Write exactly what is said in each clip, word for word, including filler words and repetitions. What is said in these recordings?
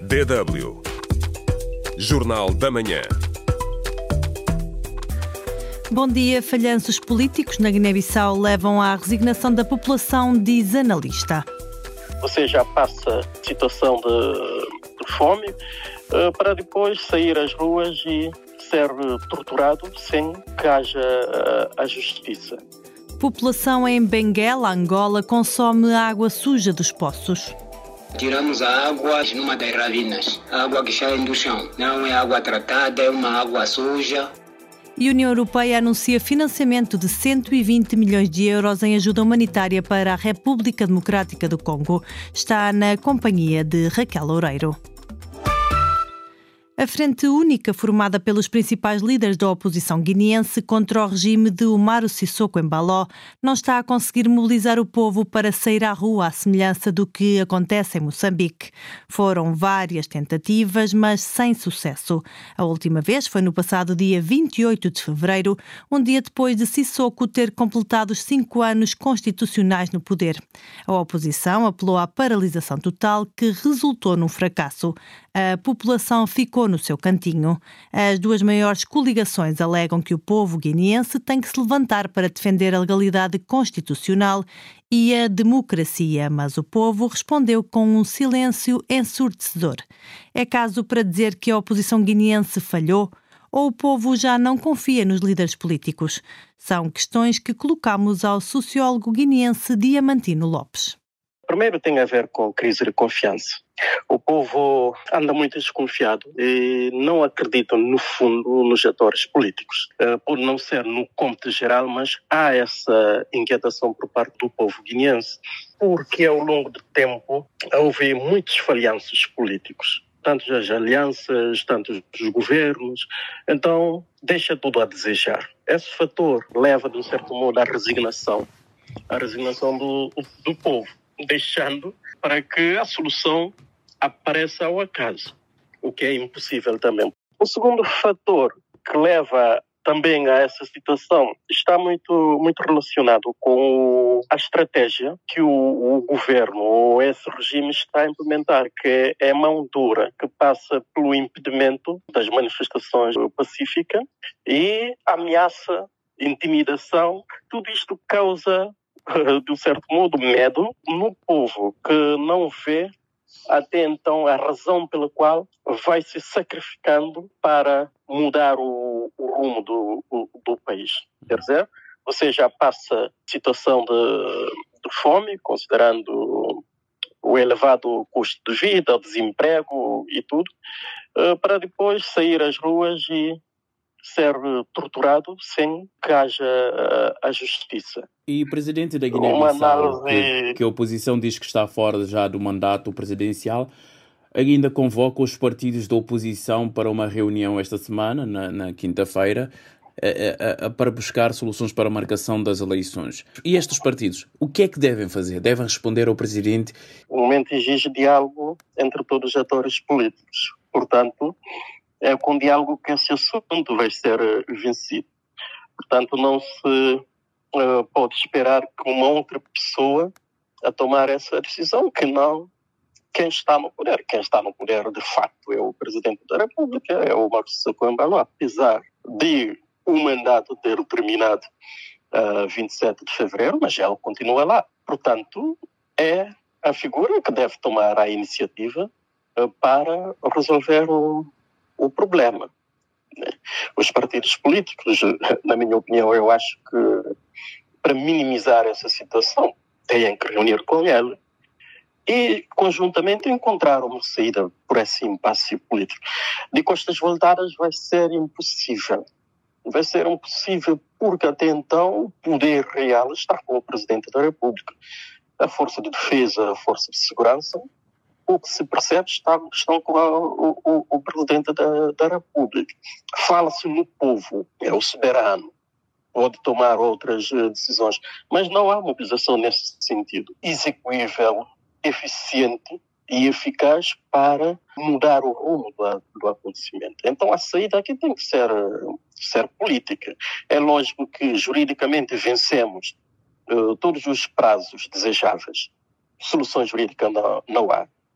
D W Jornal da Manhã. Bom dia. Falhanços políticos na Guiné-Bissau levam à resignação da população, diz analista. Você já passa situação de, de fome uh, para depois sair às ruas e ser torturado sem que haja uh, a justiça. População em Benguela, Angola, consome água suja dos poços. Tiramos a água numa das ravinas, a água que sai do chão. Não é água tratada, é uma água suja. E a União Europeia anuncia financiamento de cento e vinte milhões de euros em ajuda humanitária para a República Democrática do Congo. Está na companhia de Raquel Loureiro. A Frente Única, formada pelos principais líderes da oposição guineense contra o regime de Umaro Sissoko Embaló, não está a conseguir mobilizar o povo para sair à rua à semelhança do que acontece em Moçambique. Foram várias tentativas, mas sem sucesso. A última vez foi no passado dia vinte e oito de fevereiro, um dia depois de Sissoko ter completado os cinco anos constitucionais no poder. A oposição apelou à paralisação total, que resultou num fracasso. A população ficou no seu cantinho. As duas maiores coligações alegam que o povo guineense tem que se levantar para defender a legalidade constitucional e a democracia, mas o povo respondeu com um silêncio ensurdecedor. É caso para dizer que a oposição guineense falhou ou o povo já não confia nos líderes políticos? São questões que colocamos ao sociólogo guineense Diamantino Lopes. Primeiro tem a ver com crise de confiança. O povo anda muito desconfiado e não acredita, no fundo, nos atores políticos. Por não ser no cômputo geral, mas há essa inquietação por parte do povo guineense, porque ao longo do tempo houve muitos falhanços políticos. Tanto as alianças, tanto os governos. Então, deixa tudo a desejar. Esse fator leva, de um certo modo, à resignação. À resignação do, do povo, deixando para que a solução apareça ao acaso, o que é impossível também. O segundo fator que leva também a essa situação está muito, muito relacionado com a estratégia que o, o governo ou esse regime está a implementar, que é a mão dura, que passa pelo impedimento das manifestações pacíficas e ameaça, intimidação. Tudo isto causa, de um certo modo, medo no povo, que não vê até então a razão pela qual vai se sacrificando para mudar o, o rumo do, do, do país. Quer dizer, você já passa situação de, de fome, considerando o elevado custo de vida, o desemprego e tudo, para depois sair às ruas e ser torturado sem que haja a justiça. E o presidente da Guiné-Bissau, análise... que, que a oposição diz que está fora já do mandato presidencial, ainda convoca os partidos da oposição para uma reunião esta semana, na, na quinta-feira, a, a, a, para buscar soluções para a marcação das eleições. E estes partidos, o que é que devem fazer? Devem responder ao presidente? O momento exige diálogo entre todos os atores políticos. Portanto, é com diálogo que esse assunto vai ser vencido. Portanto, não se uh, pode esperar que uma outra pessoa a tomar essa decisão, que não quem está no poder. Quem está no poder, de facto, é o Presidente da República, é o Umaro Sissoko Embaló. Apesar de o mandato ter terminado uh, vinte e sete de fevereiro, mas ele continua lá. Portanto, é a figura que deve tomar a iniciativa uh, para resolver o o problema. Os partidos políticos, na minha opinião, eu acho que para minimizar essa situação têm que reunir com ele e conjuntamente encontrar uma saída por esse impasse político. De costas voltadas vai ser impossível. Vai ser impossível porque até então o poder real está com o Presidente da República. A Força de Defesa, a Força de Segurança, o que se percebe está, estão com a, o, o Presidente da, da República. Fala-se no povo, é o soberano, pode tomar outras decisões, mas não há mobilização nesse sentido. Execuível, eficiente e eficaz para mudar o rumo do, do acontecimento. Então a saída aqui tem que ser, ser política. É lógico que juridicamente vencemos uh, todos os prazos desejáveis. Solução jurídica não, não há.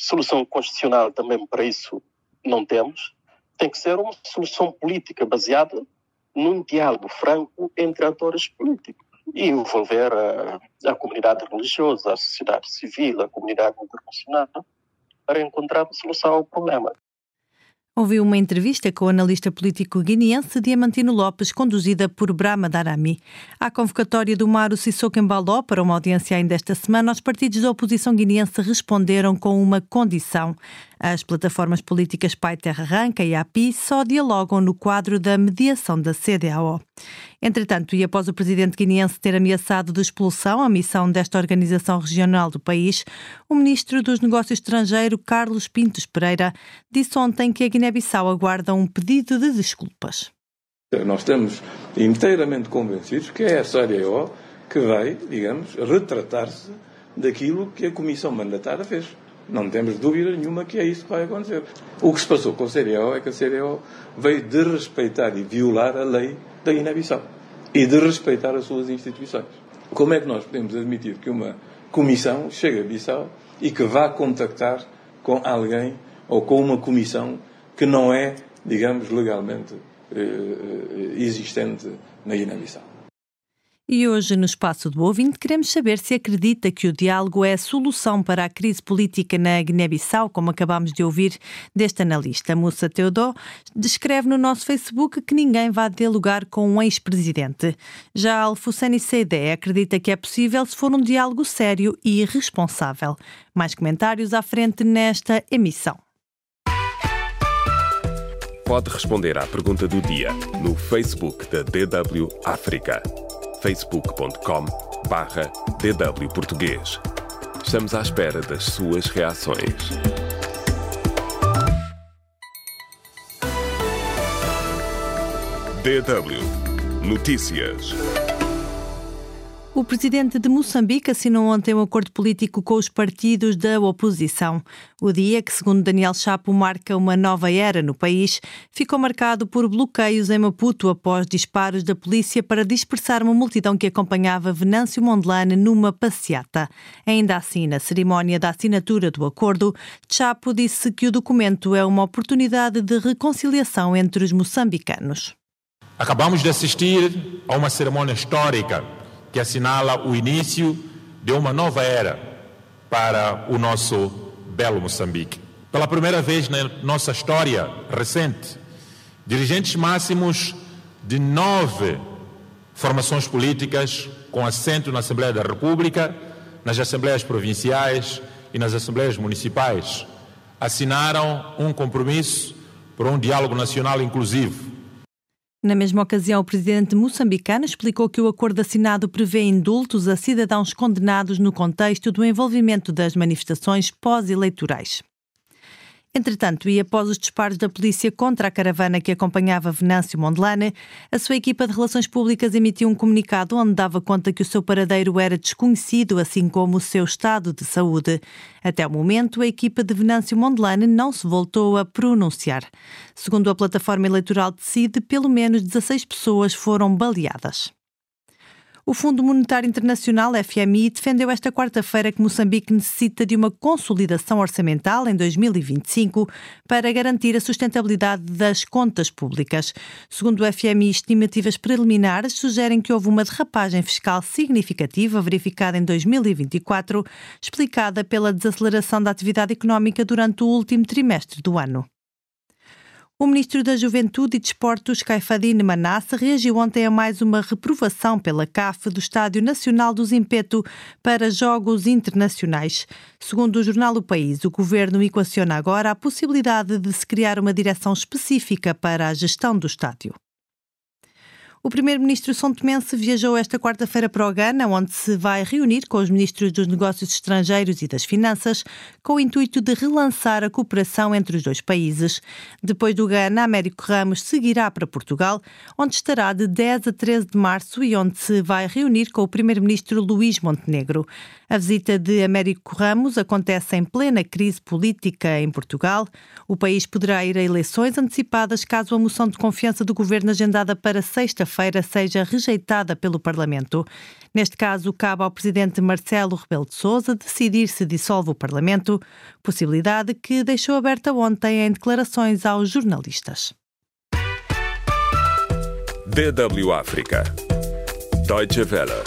Solução constitucional também para isso não temos. Tem que ser uma solução política baseada num diálogo franco entre atores políticos e envolver a, a comunidade religiosa, a sociedade civil, a comunidade internacional para encontrar uma solução ao problema. Ouviu uma entrevista com o analista político guineense Diamantino Lopes, conduzida por Brahma Darami. À convocatória do Umaru Sissoko Embaló para uma audiência ainda esta semana, os partidos da oposição guineense responderam com uma condição. As plataformas políticas Pai Terra Arranca e A P I só dialogam no quadro da mediação da C D A O. Entretanto, e após o presidente guineense ter ameaçado de expulsão a missão desta organização regional do país, o ministro dos Negócios Estrangeiros, Carlos Pintos Pereira, disse ontem que a Guiné-Bissau aguarda um pedido de desculpas. Nós estamos inteiramente convencidos que é a C D A O que vai, digamos, retratar-se daquilo que a Comissão Mandatária fez. Não temos dúvida nenhuma que é isso que vai acontecer. O que se passou com a C D A O é que a C D A O veio desrespeitar e violar a lei da Guiné-Bissau e de respeitar as suas instituições. Como é que nós podemos admitir que uma comissão chegue a Bissau e que vá contactar com alguém ou com uma comissão que não é, digamos, legalmente eh, existente na Guiné-Bissau? E hoje, no Espaço do Ouvinte, queremos saber se acredita que o diálogo é a solução para a crise política na Guiné-Bissau, como acabámos de ouvir deste analista. Moussa Teodó descreve no nosso Facebook que ninguém vai dialogar com um ex-presidente. Já Alfousseni Seydé acredita que é possível se for um diálogo sério e responsável. Mais comentários à frente nesta emissão. Pode responder à pergunta do dia no Facebook da D W África. facebook ponto com barra D W Português. Estamos à espera das suas reações. D W Notícias. O presidente de Moçambique assinou ontem um acordo político com os partidos da oposição. O dia, que segundo Daniel Chapo marca uma nova era no país, ficou marcado por bloqueios em Maputo após disparos da polícia para dispersar uma multidão que acompanhava Venâncio Mondlane numa passeata. Ainda assim, na cerimónia da assinatura do acordo, Chapo disse que o documento é uma oportunidade de reconciliação entre os moçambicanos. Acabamos de assistir a uma cerimônia histórica que assinala o início de uma nova era para o nosso belo Moçambique. Pela primeira vez na nossa história recente, dirigentes máximos de nove formações políticas com assento na Assembleia da República, nas Assembleias Provinciais e nas Assembleias Municipais assinaram um compromisso por um diálogo nacional inclusivo. Na mesma ocasião, o presidente moçambicano explicou que o acordo assinado prevê indultos a cidadãos condenados no contexto do envolvimento das manifestações pós-eleitorais. Entretanto, e após os disparos da polícia contra a caravana que acompanhava Venâncio Mondlane, a sua equipa de relações públicas emitiu um comunicado onde dava conta que o seu paradeiro era desconhecido, assim como o seu estado de saúde. Até o momento, a equipa de Venâncio Mondlane não se voltou a pronunciar. Segundo a plataforma eleitoral Decide, pelo menos dezasseis pessoas foram baleadas. O Fundo Monetário Internacional, F M I, defendeu esta quarta-feira que Moçambique necessita de uma consolidação orçamental em dois mil e vinte e cinco para garantir a sustentabilidade das contas públicas. Segundo o F M I, estimativas preliminares sugerem que houve uma derrapagem fiscal significativa verificada em dois mil e vinte e quatro, explicada pela desaceleração da atividade económica durante o último trimestre do ano. O ministro da Juventude e Desportos, Caifadine Manasse, reagiu ontem a mais uma reprovação pela C A F do Estádio Nacional do Zimpeto para jogos internacionais. Segundo o jornal O País, o governo equaciona agora a possibilidade de se criar uma direção específica para a gestão do estádio. O primeiro-ministro são-tomense viajou esta quarta-feira para o Ghana, onde se vai reunir com os ministros dos Negócios Estrangeiros e das Finanças, com o intuito de relançar a cooperação entre os dois países. Depois do Ghana, Américo Ramos seguirá para Portugal, onde estará de dez a treze de março e onde se vai reunir com o primeiro-ministro Luís Montenegro. A visita de Américo Ramos acontece em plena crise política em Portugal. O país poderá ir a eleições antecipadas caso a moção de confiança do governo agendada para sexta-feira quinta-feira seja rejeitada pelo Parlamento. Neste caso, cabe ao presidente Marcelo Rebelo de Sousa decidir se dissolve o Parlamento, possibilidade que deixou aberta ontem em declarações aos jornalistas. D W África. Deutsche Welle.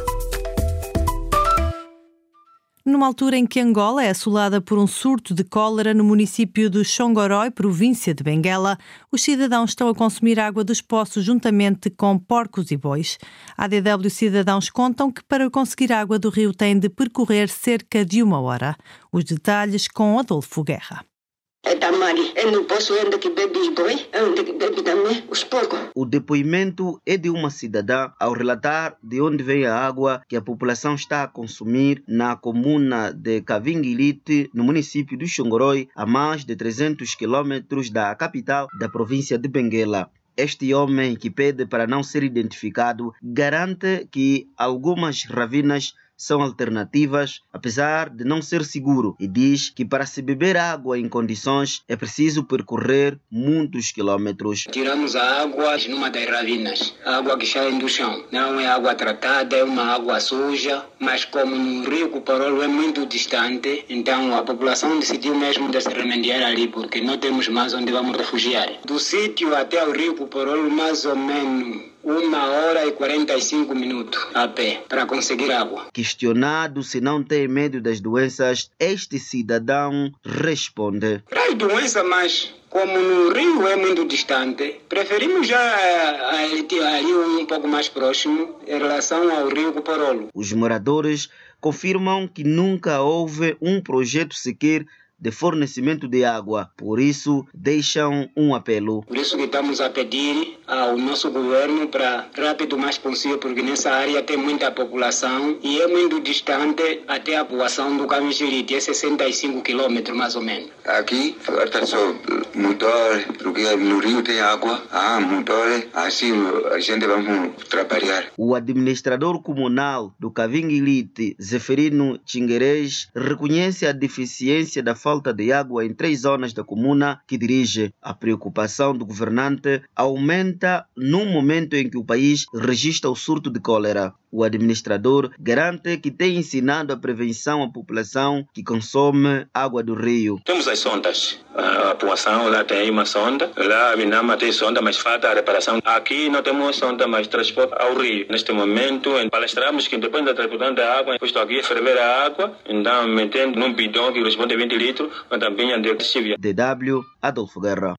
Numa altura em que Angola é assolada por um surto de cólera no município de Xongorói, província de Benguela, os cidadãos estão a consumir água dos poços juntamente com porcos e bois. A D W Cidadãos contam que para conseguir água do rio têm de percorrer cerca de uma hora. Os detalhes com Adolfo Guerra. É Tamari, é no poço onde que bebe os boi, é onde que bebe também os porcos. O depoimento é de uma cidadã ao relatar de onde vem a água que a população está a consumir na comuna de Kavinguilite, no município de Xongorói, a mais de trezentos quilômetros da capital da província de Benguela. Este homem, que pede para não ser identificado, garante que algumas ravinas são alternativas, apesar de não ser seguro, e diz que para se beber água em condições é preciso percorrer muitos quilômetros. Tiramos a água numa das ravinas, a água que sai do chão. Não é água tratada, é uma água suja, mas como no rio Cuparolo é muito distante, então a população decidiu mesmo de se remediar ali, porque não temos mais onde vamos refugiar. Do sítio até o rio Cuparolo, mais ou menos uma hora e quarenta e cinco minutos a pé para conseguir água. Questionado se não tem medo das doenças, este cidadão responde: Para as doenças, mas como no rio é muito distante, preferimos já ali, ali um pouco mais próximo em relação ao rio Cuparolo. Os moradores confirmam que nunca houve um projeto sequer de fornecimento de água, por isso deixam um apelo. Por isso que estamos a pedir ao nosso governo para rápido o mais possível, porque nessa área tem muita população e é muito distante até a população do Caminhirite, é sessenta e cinco quilômetros mais ou menos. Aqui falta só motor, porque no rio tem água, ah, motor, assim a gente vai trabalhar. O administrador comunal do Kavinguilite, Zeferino Chinguerez, reconhece a deficiência da falta de água em três zonas da comuna que dirige. A preocupação do governante aumenta num momento em que o país registra o surto de cólera. O administrador garante que tem ensinado a prevenção à população que consome água do rio. Temos as sondas. A população lá tem uma sonda. Lá a Minama tem sonda, mas falta a reparação. Aqui não temos sonda, mas transporte ao rio. Neste momento, palestramos que depois da transportação da água, posto aqui a ferver a água, então metendo num bidão que corresponde a vinte litros, mas também a de chivia. D W Adolfo Guerra.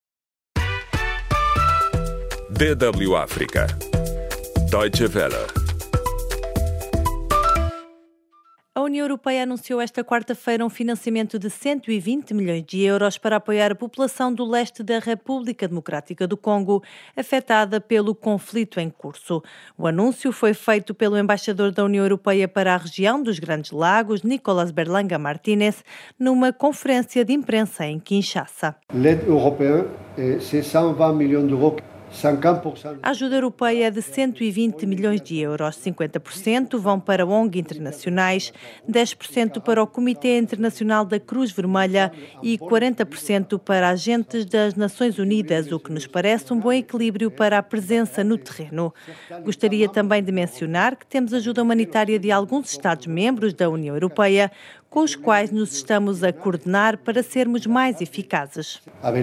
D W África. Deutsche Welle. A União Europeia anunciou esta quarta-feira um financiamento de cento e vinte milhões de euros para apoiar a população do leste da República Democrática do Congo, afetada pelo conflito em curso. O anúncio foi feito pelo embaixador da União Europeia para a região dos Grandes Lagos, Nicolas Berlanga Martínez, numa conferência de imprensa em Kinshasa. L'aide européenne, c'est cent vingt milhões de euros. A ajuda europeia é de cento e vinte milhões de euros. cinquenta por cento vão para O N G internacionais, dez por cento para o Comitê Internacional da Cruz Vermelha e quarenta por cento para agentes das Nações Unidas, o que nos parece um bom equilíbrio para a presença no terreno. Gostaria também de mencionar que temos ajuda humanitária de alguns Estados-membros da União Europeia, com os quais nos estamos a coordenar para sermos mais eficazes.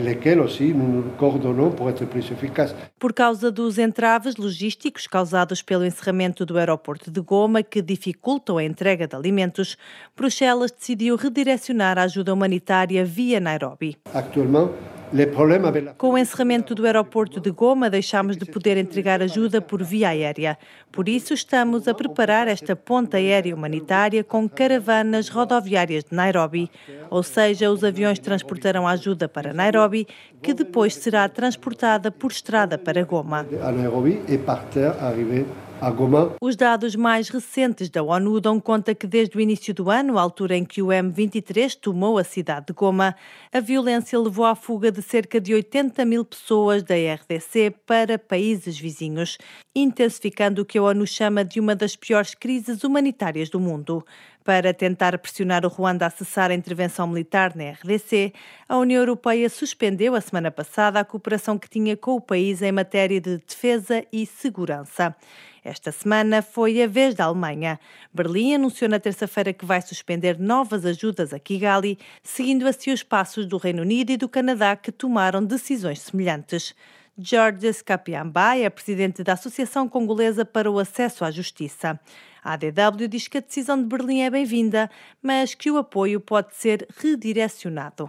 Por causa dos entraves logísticos causados pelo encerramento do aeroporto de Goma, que dificultam a entrega de alimentos, Bruxelas decidiu redirecionar a ajuda humanitária via Nairobi. Com o encerramento do aeroporto de Goma, deixámos de poder entregar ajuda por via aérea. Por isso, estamos a preparar esta ponte aérea humanitária com caravanas rodoviárias de Nairobi. Ou seja, os aviões transportarão a ajuda para Nairobi, que depois será transportada por estrada para Goma. Os dados mais recentes da ONU dão conta que desde o início do ano, a altura em que o M vinte e três tomou a cidade de Goma, a violência levou à fuga de cerca de oitenta mil pessoas da R D C para países vizinhos, intensificando o que a ONU chama de uma das piores crises humanitárias do mundo. Para tentar pressionar o Ruanda a cessar a intervenção militar na R D C, a União Europeia suspendeu a semana passada a cooperação que tinha com o país em matéria de defesa e segurança. Esta semana foi a vez da Alemanha. Berlim anunciou na terça-feira que vai suspender novas ajudas a Kigali, seguindo assim os passos do Reino Unido e do Canadá, que tomaram decisões semelhantes. George Skapiamba é presidente da Associação Congolesa para o Acesso à Justiça. A A D W diz que a decisão de Berlim é bem-vinda, mas que o apoio pode ser redirecionado.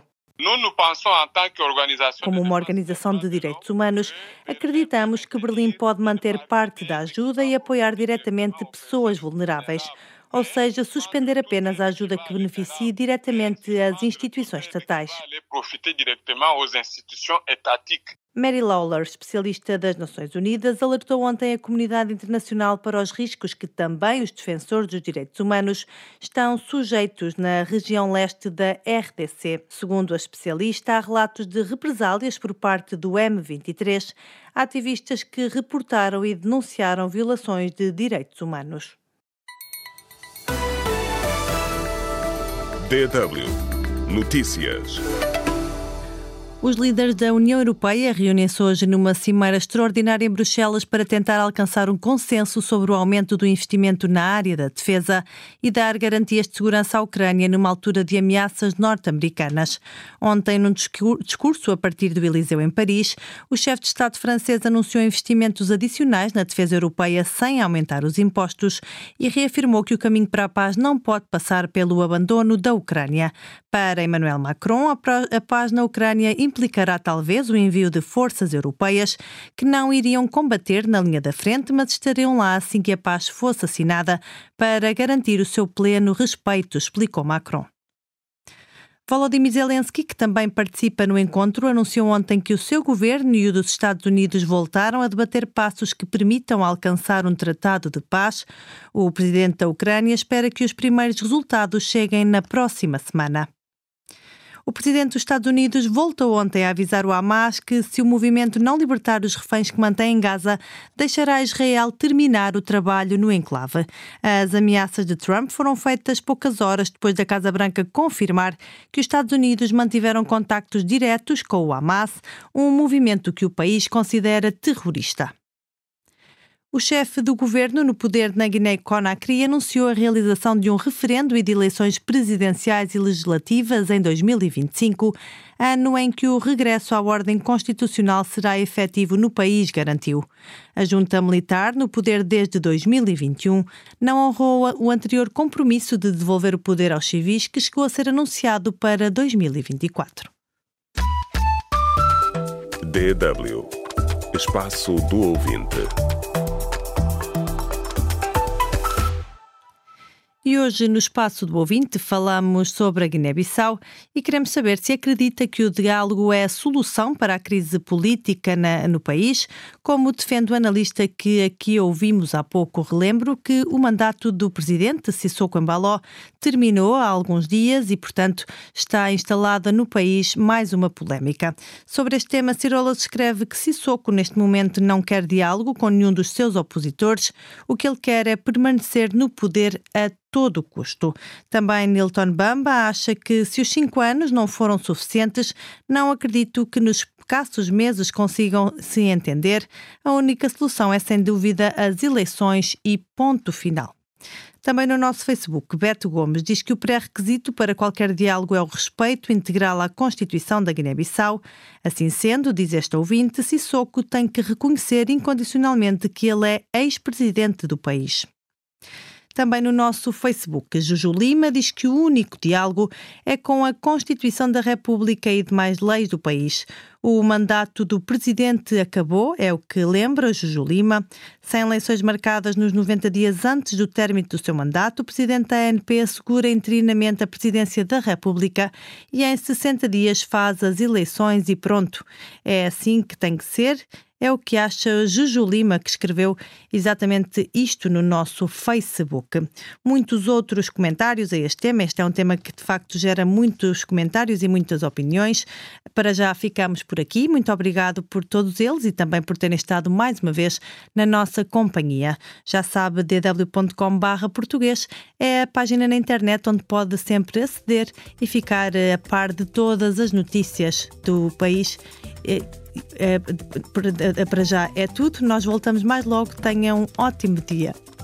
Como uma organização de direitos humanos, acreditamos que Berlim pode manter parte da ajuda e apoiar diretamente pessoas vulneráveis, ou seja, suspender apenas a ajuda que beneficie diretamente as instituições estatais. Mary Lawler, especialista das Nações Unidas, alertou ontem a comunidade internacional para os riscos que também os defensores dos direitos humanos estão sujeitos na região leste da R D C. Segundo a especialista, há relatos de represálias por parte do M vinte e três, ativistas que reportaram e denunciaram violações de direitos humanos. D W Notícias. Os líderes da União Europeia reúnem-se hoje numa cimeira extraordinária em Bruxelas para tentar alcançar um consenso sobre o aumento do investimento na área da defesa e dar garantias de segurança à Ucrânia numa altura de ameaças norte-americanas. Ontem, num discurso a partir do Eliseu em Paris, o chefe de Estado francês anunciou investimentos adicionais na defesa europeia sem aumentar os impostos e reafirmou que o caminho para a paz não pode passar pelo abandono da Ucrânia. Para Emmanuel Macron, a paz na Ucrânia implicará talvez o envio de forças europeias que não iriam combater na linha da frente, mas estariam lá assim que a paz fosse assinada para garantir o seu pleno respeito, explicou Macron. Volodymyr Zelensky, que também participa no encontro, anunciou ontem que o seu governo e o dos Estados Unidos voltaram a debater passos que permitam alcançar um tratado de paz. O presidente da Ucrânia espera que os primeiros resultados cheguem na próxima semana. O presidente dos Estados Unidos voltou ontem a avisar o Hamas que, se o movimento não libertar os reféns que mantém em Gaza, deixará Israel terminar o trabalho no enclave. As ameaças de Trump foram feitas poucas horas depois da Casa Branca confirmar que os Estados Unidos mantiveram contactos diretos com o Hamas, um movimento que o país considera terrorista. O chefe do governo no poder na Guiné-Conakry anunciou a realização de um referendo e de eleições presidenciais e legislativas em dois mil e vinte e cinco, ano em que o regresso à ordem constitucional será efetivo no país, garantiu. A junta militar, no poder desde dois mil e vinte e um, não honrou o anterior compromisso de devolver o poder aos civis, que chegou a ser anunciado para dois mil e vinte e quatro. D W Espaço do Ouvinte. E hoje, no Espaço do Ouvinte, falamos sobre a Guiné-Bissau e queremos saber se acredita que o diálogo é a solução para a crise política na, no país. Como defende o analista que aqui ouvimos há pouco, relembro que o mandato do presidente Sissoko Embaló terminou há alguns dias e, portanto, está instalada no país mais uma polémica. Sobre este tema, Cirola escreve que Sissoko, neste momento, não quer diálogo com nenhum dos seus opositores. O que ele quer é permanecer no poder a todo custo. Também Nilton Bamba acha que, se os cinco anos não foram suficientes, não acredito que nos escassos meses consigam se entender. A única solução é, sem dúvida, as eleições e ponto final. Também no nosso Facebook, Beto Gomes diz que o pré-requisito para qualquer diálogo é o respeito integral à Constituição da Guiné-Bissau. Assim sendo, diz este ouvinte, Sissoko tem que reconhecer incondicionalmente que ele é ex-presidente do país. Também no nosso Facebook, Juju Lima diz que o único diálogo é com a Constituição da República e demais leis do país. O mandato do presidente acabou, é o que lembra Juju Lima. Sem eleições marcadas nos noventa dias antes do término do seu mandato, o presidente da A N P assegura interinamente a presidência da República e em sessenta dias faz as eleições e pronto. É assim que tem que ser. É o que acha Juju Lima, que escreveu exatamente isto no nosso Facebook. Muitos outros comentários a este tema. Este é um tema que de facto gera muitos comentários e muitas opiniões. Para já ficamos por aqui. Muito obrigado por todos eles e também por terem estado mais uma vez na nossa companhia. Já sabe, d w ponto com barra português é a página na internet onde pode sempre aceder e ficar a par de todas as notícias do país. É, é, para já é tudo. Nós voltamos mais logo. Tenham um ótimo dia.